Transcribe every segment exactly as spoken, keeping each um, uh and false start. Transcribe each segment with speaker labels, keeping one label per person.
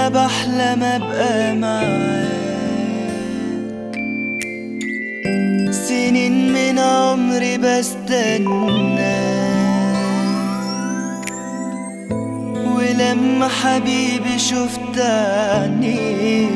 Speaker 1: وانا بحلم ابقى معاك. سنين من عمري بستنى، ولما حبيبي شفت عينيك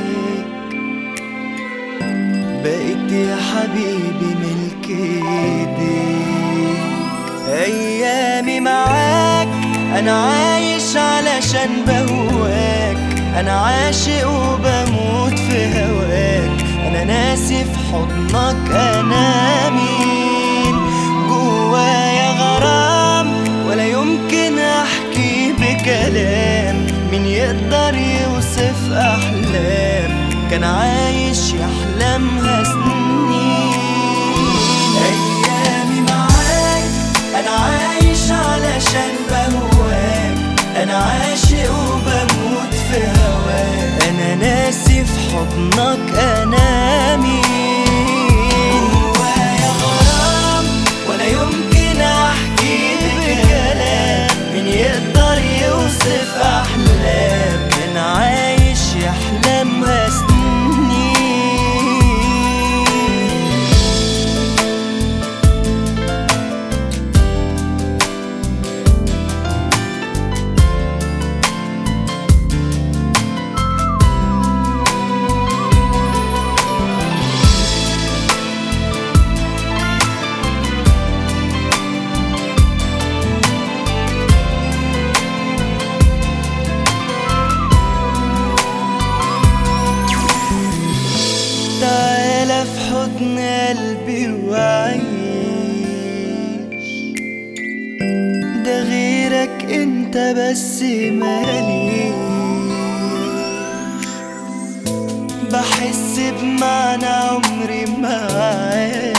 Speaker 1: بقيت يا حبيبي ملك ايديك. ايامي معاك انا عايش علشان بهواك، انا عاشق وبموت في هواك، انا ناسي في حضنك انا مين. جوايا غرام ولا يمكن احكي بكلام، مين يقدر يوصف احلام كان عايش يحلمها سنين. ايامي معاك انا عايش علشان بهواك، انا عاشق وبموت في هواك، انا ناسي في حضنك انا مين. جوايا غرام ولا يمكن احكي بكلام، مين يقدر يوصف احلام كان عايش يحلمها سنين. تعالى في حضن قلبي وعيش، ده غيرك انت بس ماليش. بحس بمعنى عمري معاك،